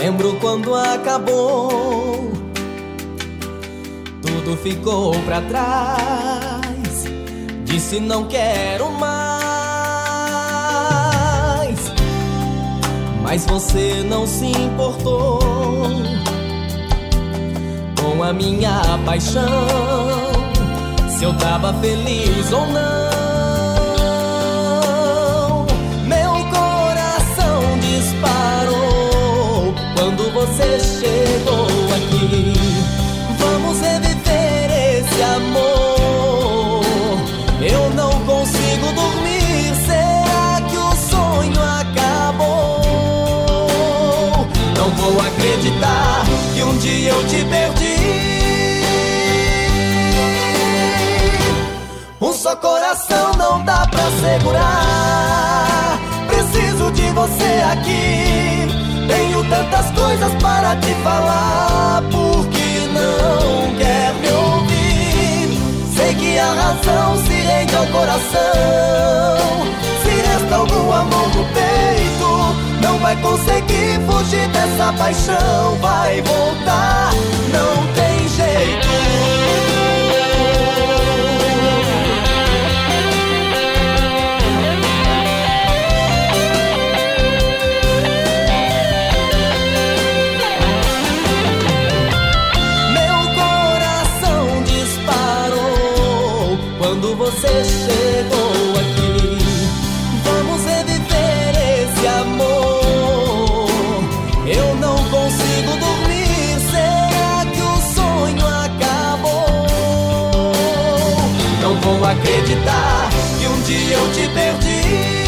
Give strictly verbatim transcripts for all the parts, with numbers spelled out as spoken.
Lembro quando acabou, tudo ficou pra trás. Disse não quero mais, mas você não se importou com a minha paixão, se eu tava feliz ou não. Meu coração disparou quando você chegou aqui. Vamos reviver esse amor. Eu não consigo dormir, será que o sonho acabou? Não vou acreditar que um dia eu te perdi. Um só coração não dá pra segurar. Preciso de você aqui. Tenho tantas coisas para te falar, porque não quer me ouvir. Sei que a razão se rende ao coração. Se resta algum amor no peito, não vai conseguir fugir dessa paixão. Vai voltar, não tem jeito. Quando você chegou aqui, vamos reviver esse amor. Eu não consigo dormir, será que o sonho acabou? Não vou acreditar que um dia eu te perdi.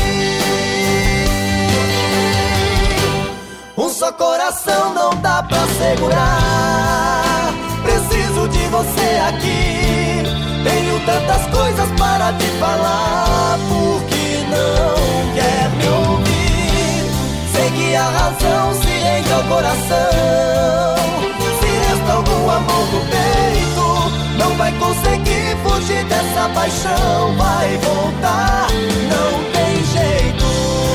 Um só coração não dá pra segurar. Preciso de você aqui. Tenho tantas coisas para te falar, porque não quer me ouvir. Sei que a razão se rende ao coração. Se resta algum amor no peito, não vai conseguir fugir dessa paixão. Vai voltar, não tem jeito.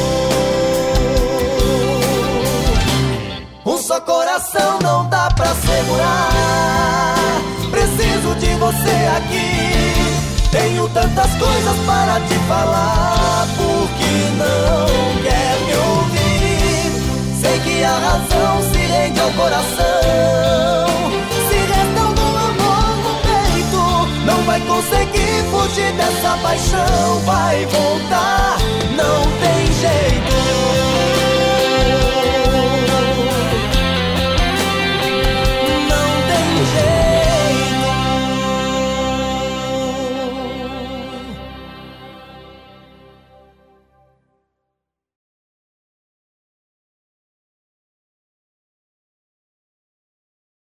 Um só coração não dá pra segurar. Preciso de você aqui. Tenho tantas coisas para te falar, porque não quer me ouvir. Sei que a razão se rende ao coração. Se resta algum amor no peito, não vai conseguir fugir dessa paixão. Vai voltar, não tem jeito.